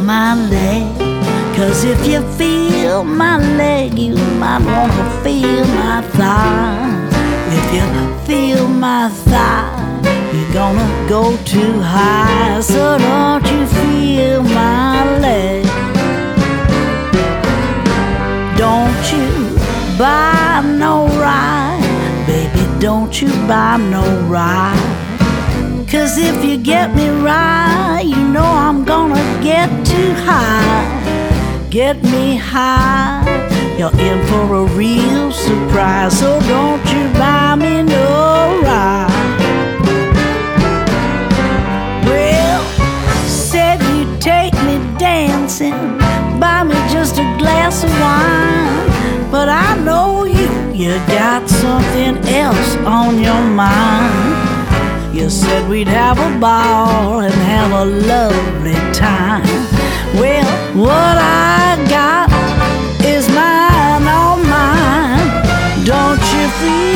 my leg. 'Cause if you feel my leg, you might wanna feel my thigh. If you feel my thigh, you're gonna go too high. So don't you feel my leg. Don't you buy no ride, baby, don't you buy no ride. 'Cause if you get me right, you know I'm gonna get too high. Get me high, you're in for a real surprise. So don't you buy me no ride. Well, said you'd take me dancing, buy me just a glass of wine. But I know you got something else on your mind. You said we'd have a ball and have a lovely time. Well, what I got is mine, all mine. Don't you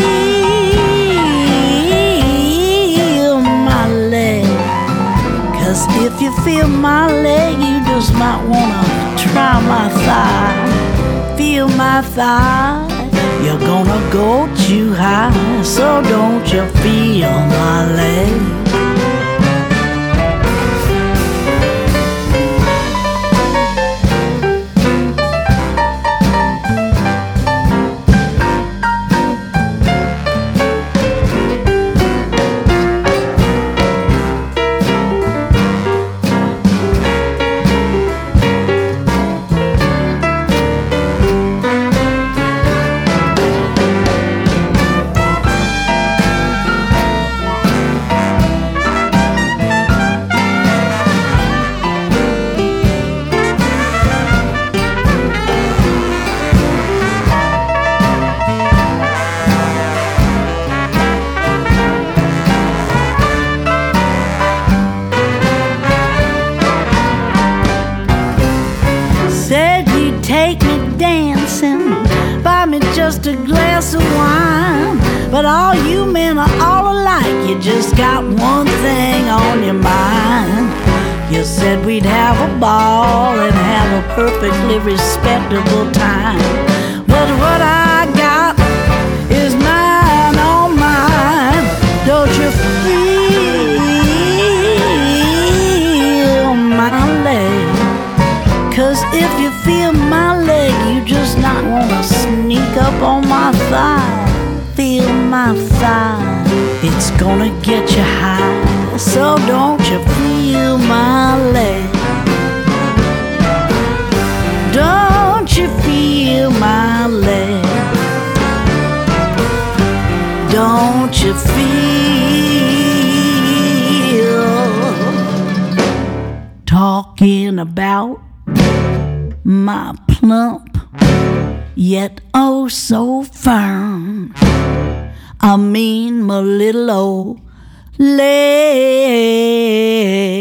feel my leg? 'Cause if you feel my leg, you just might wanna try my thigh. Feel my thigh, you're gonna go too high. So don't you feel my leg? Take me dancing, buy me just a glass of wine. But all you men are all alike, you just got one thing on your mind. You said we'd have a ball and have a perfectly respectable time. But what I got is mine, all mine. Don't you feel my leg? 'Cause if you feel my leg, you just not wanna sneak up on my thigh. Feel my thigh, it's gonna get you high. So don't you feel my leg? Don't you feel my leg? Don't you feel? Talking about my plump, yet oh so firm, I mean my little old leg.